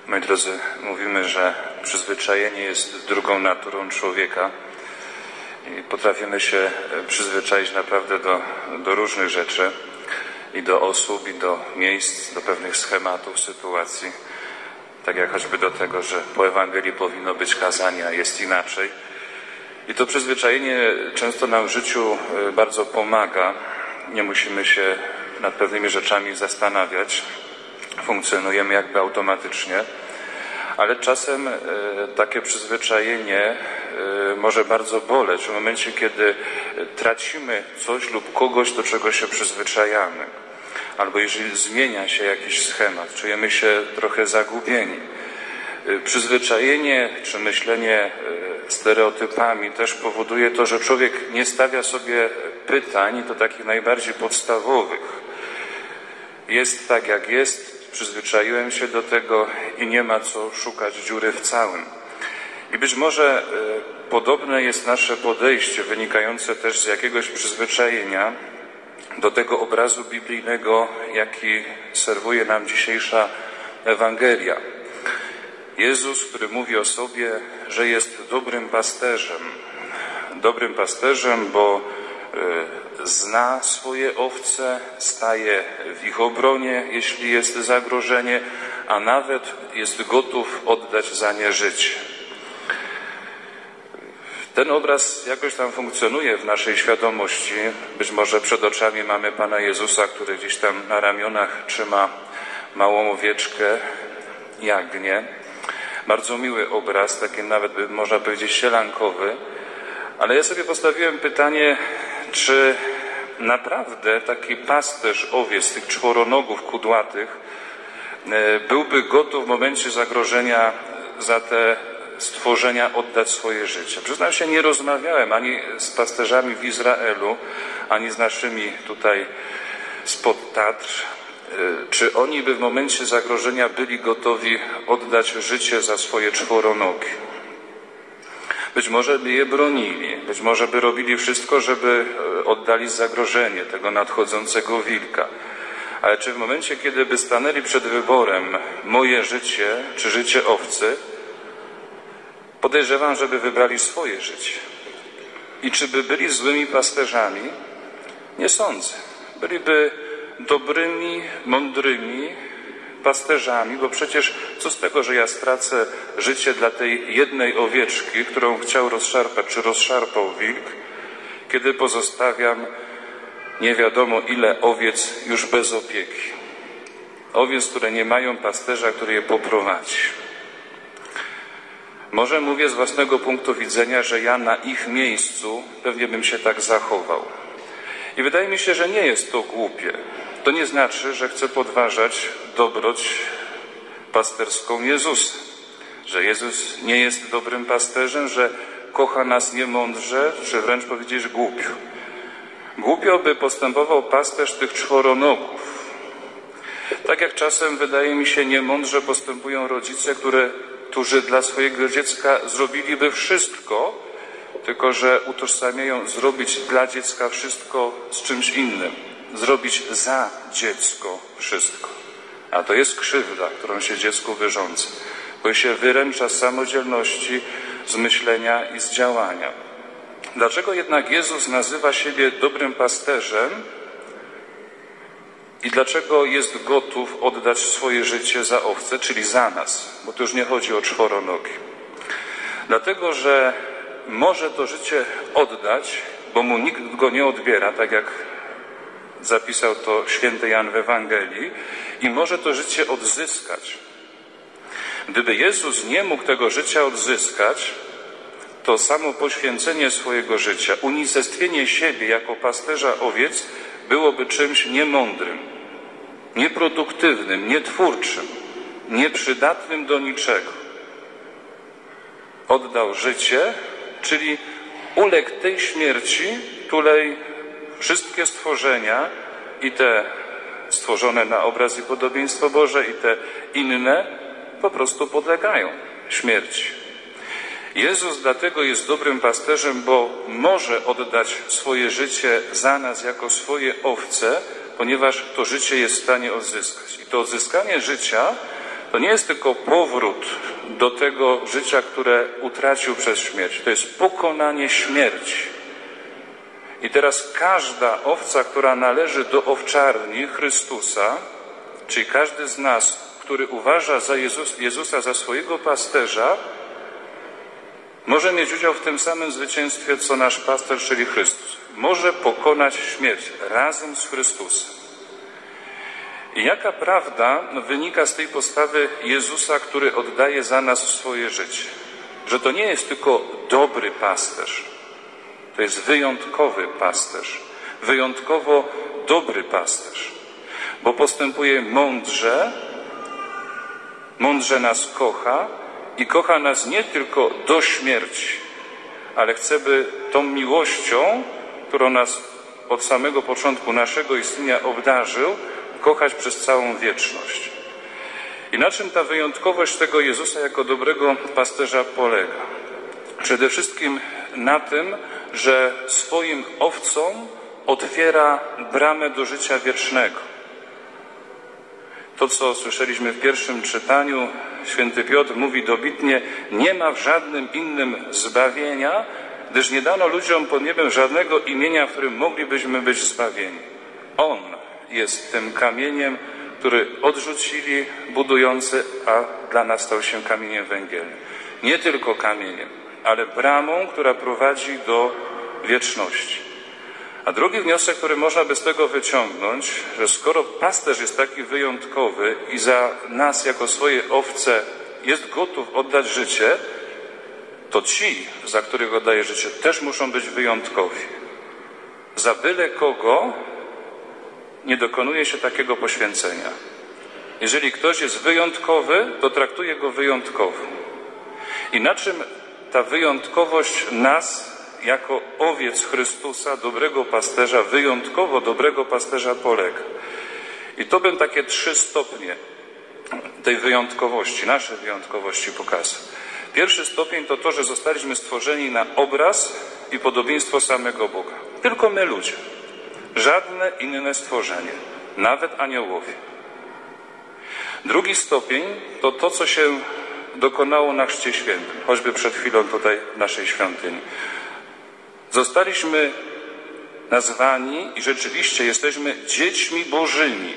Moi drodzy, mówimy, że przyzwyczajenie jest drugą naturą człowieka i potrafimy się przyzwyczaić naprawdę do różnych rzeczy i do osób, i do miejsc, do pewnych schematów, sytuacji. Tak jak choćby do tego, że po Ewangelii powinno być kazanie, a jest inaczej. I to przyzwyczajenie często nam w życiu bardzo pomaga. Nie musimy się nad pewnymi rzeczami zastanawiać. Funkcjonujemy jakby automatycznie. Ale czasem takie przyzwyczajenie może bardzo boleć w momencie, kiedy tracimy coś lub kogoś, do czego się przyzwyczajamy. Albo jeżeli zmienia się jakiś schemat, czujemy się trochę zagubieni. Przyzwyczajenie czy myślenie stereotypami też powoduje to, że człowiek nie stawia sobie pytań, to takich najbardziej podstawowych. Jest tak, jak jest, przyzwyczaiłem się do tego i nie ma co szukać dziury w całym. I być może podobne jest nasze podejście, wynikające też z jakiegoś przyzwyczajenia do tego obrazu biblijnego, jaki serwuje nam dzisiejsza Ewangelia. Jezus, który mówi o sobie, że jest dobrym pasterzem, bo zna swoje owce, staje w ich obronie, jeśli jest zagrożenie, a nawet jest gotów oddać za nie życie. Ten obraz jakoś tam funkcjonuje w naszej świadomości. Być może przed oczami mamy Pana Jezusa, który gdzieś tam na ramionach trzyma małą owieczkę, jagnię. Bardzo miły obraz, taki nawet można powiedzieć sielankowy. Ale ja sobie postawiłem pytanie, czy naprawdę taki pasterz owiec, tych czworonogów kudłatych, byłby gotów w momencie zagrożenia za te stworzenia oddać swoje życie. Przyznam się, nie rozmawiałem ani z pasterzami w Izraelu, ani z naszymi tutaj spod Tatr, czy oni by w momencie zagrożenia byli gotowi oddać życie za swoje czworonogi. Być może by je bronili, być może by robili wszystko, żeby oddali zagrożenie tego nadchodzącego wilka. Ale czy w momencie, kiedy by stanęli przed wyborem moje życie czy życie owcy, podejrzewam, żeby wybrali swoje życie. I czy by byli złymi pasterzami? Nie sądzę. Byliby dobrymi, mądrymi pasterzami, bo przecież co z tego, że ja stracę życie dla tej jednej owieczki, którą chciał rozszarpać, czy rozszarpał wilk, kiedy pozostawiam nie wiadomo ile owiec już bez opieki. Owiec, które nie mają pasterza, który je poprowadzi. Może mówię z własnego punktu widzenia, że ja na ich miejscu pewnie bym się tak zachował. I wydaje mi się, że nie jest to głupie. To nie znaczy, że chcę podważać dobroć pasterską Jezusa. Że Jezus nie jest dobrym pasterzem, że kocha nas niemądrze, czy wręcz powiedzieć głupio. Głupio by postępował pasterz tych czworonogów. Tak jak czasem wydaje mi się niemądrze postępują rodzice, którzy dla swojego dziecka zrobiliby wszystko, tylko że utożsamiają zrobić dla dziecka wszystko z czymś innym. Zrobić za dziecko wszystko. A to jest krzywda, którą się dziecku wyrządza, bo się wyręcza z samodzielności, z myślenia i z działania. Dlaczego jednak Jezus nazywa siebie dobrym pasterzem i dlaczego jest gotów oddać swoje życie za owce, czyli za nas? Bo tu już nie chodzi o czworonogi. Dlatego, że może to życie oddać, bo mu nikt go nie odbiera, tak jak zapisał to święty Jan w Ewangelii, i może to życie odzyskać. Gdyby Jezus nie mógł tego życia odzyskać, to samo poświęcenie swojego życia, unicestwienie siebie jako pasterza owiec byłoby czymś niemądrym, nieproduktywnym, nietwórczym, nieprzydatnym do niczego. Oddał życie, czyli uległ tej śmierci, której wszystkie stworzenia, i te stworzone na obraz i podobieństwo Boże, i te inne, po prostu podlegają śmierci. Jezus dlatego jest dobrym pasterzem, bo może oddać swoje życie za nas jako swoje owce, ponieważ to życie jest w stanie odzyskać. I to odzyskanie życia to nie jest tylko powrót do tego życia, które utracił przez śmierć. To jest pokonanie śmierci. I teraz każda owca, która należy do owczarni Chrystusa, czyli każdy z nas, który uważa Jezusa za swojego pasterza, może mieć udział w tym samym zwycięstwie, co nasz pasterz, czyli Chrystus. Może pokonać śmierć razem z Chrystusem. I jaka prawda wynika z tej postawy Jezusa, który oddaje za nas swoje życie? Że to nie jest tylko dobry pasterz. To jest wyjątkowy pasterz. Wyjątkowo dobry pasterz. Bo postępuje mądrze, mądrze nas kocha i kocha nas nie tylko do śmierci, ale chce, by tą miłością, którą nas od samego początku naszego istnienia obdarzył, kochać przez całą wieczność. I na czym ta wyjątkowość tego Jezusa jako dobrego pasterza polega? Przede wszystkim na tym, że swoim owcom otwiera bramę do życia wiecznego. To, co słyszeliśmy w pierwszym czytaniu, święty Piotr mówi dobitnie: nie ma w żadnym innym zbawienia, gdyż nie dano ludziom pod niebem żadnego imienia, w którym moglibyśmy być zbawieni. On jest tym kamieniem, który odrzucili budujący, a dla nas stał się kamieniem węgielnym. Nie tylko kamieniem, ale bramą, która prowadzi do wieczności. A drugi wniosek, który można by z tego wyciągnąć, że skoro pasterz jest taki wyjątkowy i za nas jako swoje owce jest gotów oddać życie, to ci, za których oddaje życie, też muszą być wyjątkowi. Za byle kogo nie dokonuje się takiego poświęcenia. Jeżeli ktoś jest wyjątkowy, to traktuje go wyjątkowo. I na czym ta wyjątkowość nas, jako owiec Chrystusa, dobrego pasterza, wyjątkowo dobrego pasterza polega? I to bym takie 3 stopnie tej wyjątkowości, naszej wyjątkowości pokazał. Pierwszy stopień to to, że zostaliśmy stworzeni na obraz i podobieństwo samego Boga. Tylko my ludzie. Żadne inne stworzenie, nawet aniołowie. Drugi stopień to to, co się dokonało na Chrzcie Świętym, choćby przed chwilą tutaj w naszej świątyni. Zostaliśmy nazwani i rzeczywiście jesteśmy dziećmi Bożymi.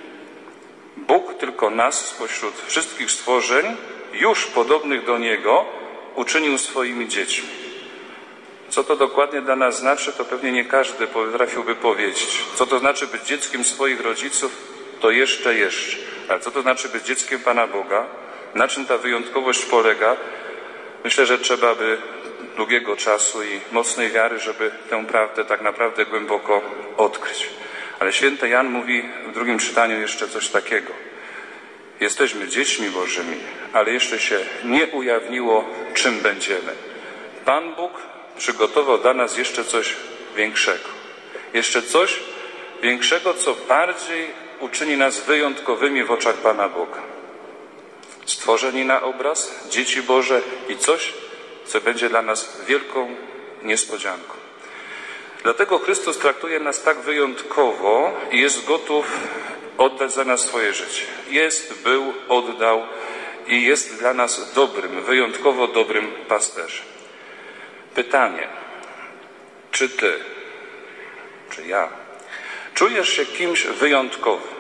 Bóg tylko nas spośród wszystkich stworzeń, już podobnych do Niego, uczynił swoimi dziećmi. Co to dokładnie dla nas znaczy, to pewnie nie każdy potrafiłby powiedzieć. Co to znaczy być dzieckiem swoich rodziców, to jeszcze. Ale co to znaczy być dzieckiem Pana Boga? Na czym ta wyjątkowość polega? Myślę, że trzeba by długiego czasu i mocnej wiary, żeby tę prawdę tak naprawdę głęboko odkryć. Ale święty Jan mówi w drugim czytaniu jeszcze coś takiego. Jesteśmy dziećmi Bożymi, ale jeszcze się nie ujawniło, czym będziemy. Pan Bóg przygotował dla nas jeszcze coś większego. Jeszcze coś większego, co bardziej uczyni nas wyjątkowymi w oczach Pana Boga. Stworzeni na obraz, dzieci Boże i coś, co będzie dla nas wielką niespodzianką. Dlatego Chrystus traktuje nas tak wyjątkowo i jest gotów oddać za nas swoje życie. Jest, był, oddał i jest dla nas dobrym, wyjątkowo dobrym pasterzem. Pytanie, czy ty, czy ja, czujesz się kimś wyjątkowym?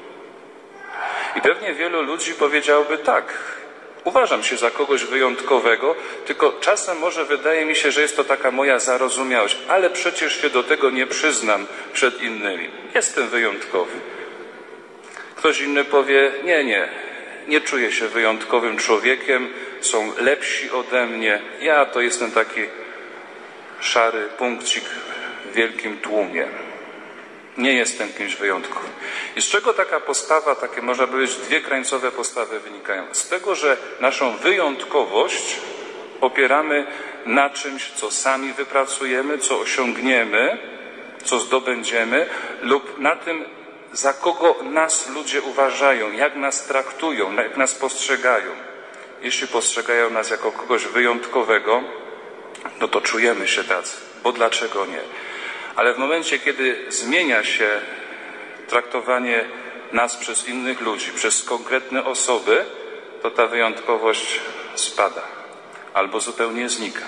I pewnie wielu ludzi powiedziałoby tak, uważam się za kogoś wyjątkowego, tylko czasem może wydaje mi się, że jest to taka moja zarozumiałość, ale przecież się do tego nie przyznam przed innymi. Jestem wyjątkowy. Ktoś inny powie, nie czuję się wyjątkowym człowiekiem, są lepsi ode mnie, ja to jestem taki szary punkcik w wielkim tłumie. Nie jestem kimś wyjątkowym. I z czego taka postawa, takie można powiedzieć 2 krańcowe postawy wynikają? Z tego, że naszą wyjątkowość opieramy na czymś, co sami wypracujemy, co osiągniemy, co zdobędziemy, lub na tym, za kogo nas ludzie uważają, jak nas traktują, jak nas postrzegają. Jeśli postrzegają nas jako kogoś wyjątkowego, no to czujemy się tacy, bo dlaczego nie? Ale w momencie, kiedy zmienia się traktowanie nas przez innych ludzi, przez konkretne osoby, to ta wyjątkowość spada albo zupełnie znika.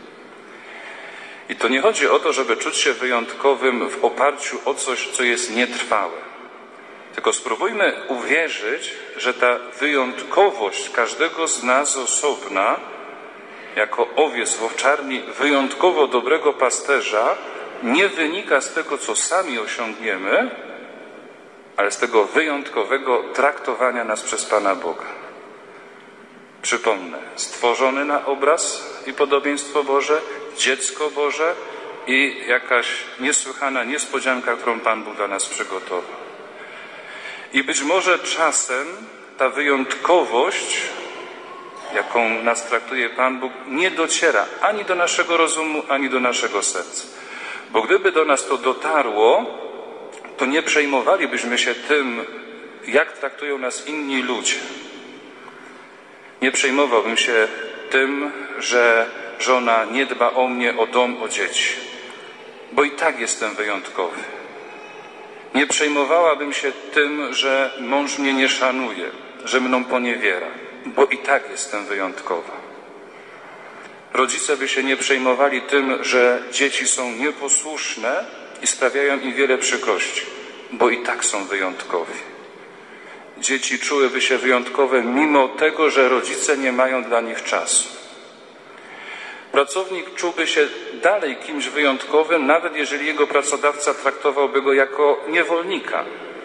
I to nie chodzi o to, żeby czuć się wyjątkowym w oparciu o coś, co jest nietrwałe. Tylko spróbujmy uwierzyć, że ta wyjątkowość każdego z nas osobna, jako owiec w owczarni wyjątkowo dobrego pasterza, nie wynika z tego, co sami osiągniemy, ale z tego wyjątkowego traktowania nas przez Pana Boga. Przypomnę, stworzony na obraz i podobieństwo Boże, dziecko Boże i jakaś niesłychana niespodzianka, którą Pan Bóg dla nas przygotował. I być może czasem ta wyjątkowość, jaką nas traktuje Pan Bóg, nie dociera ani do naszego rozumu, ani do naszego serca. Bo gdyby do nas to dotarło, to nie przejmowalibyśmy się tym, jak traktują nas inni ludzie. Nie przejmowałbym się tym, że żona nie dba o mnie, o dom, o dzieci, bo i tak jestem wyjątkowy. Nie przejmowałabym się tym, że mąż mnie nie szanuje, że mną poniewiera, bo i tak jestem wyjątkowa. Rodzice by się nie przejmowali tym, że dzieci są nieposłuszne i sprawiają im wiele przykrości, bo i tak są wyjątkowi. Dzieci czułyby się wyjątkowe mimo tego, że rodzice nie mają dla nich czasu. Pracownik czułby się dalej kimś wyjątkowym, nawet jeżeli jego pracodawca traktowałby go jako niewolnika.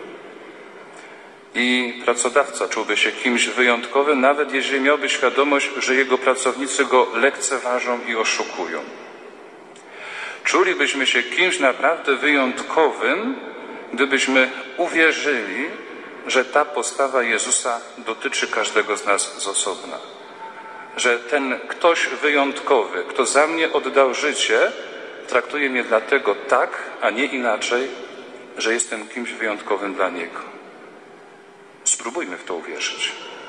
I pracodawca czułby się kimś wyjątkowym, nawet jeżeli miałby świadomość, że jego pracownicy go lekceważą i oszukują. Czulibyśmy się kimś naprawdę wyjątkowym, gdybyśmy uwierzyli, że ta postawa Jezusa dotyczy każdego z nas z osobna. Że ten ktoś wyjątkowy, kto za mnie oddał życie, traktuje mnie dlatego tak, a nie inaczej, że jestem kimś wyjątkowym dla Niego. Spróbujmy w to uwierzyć.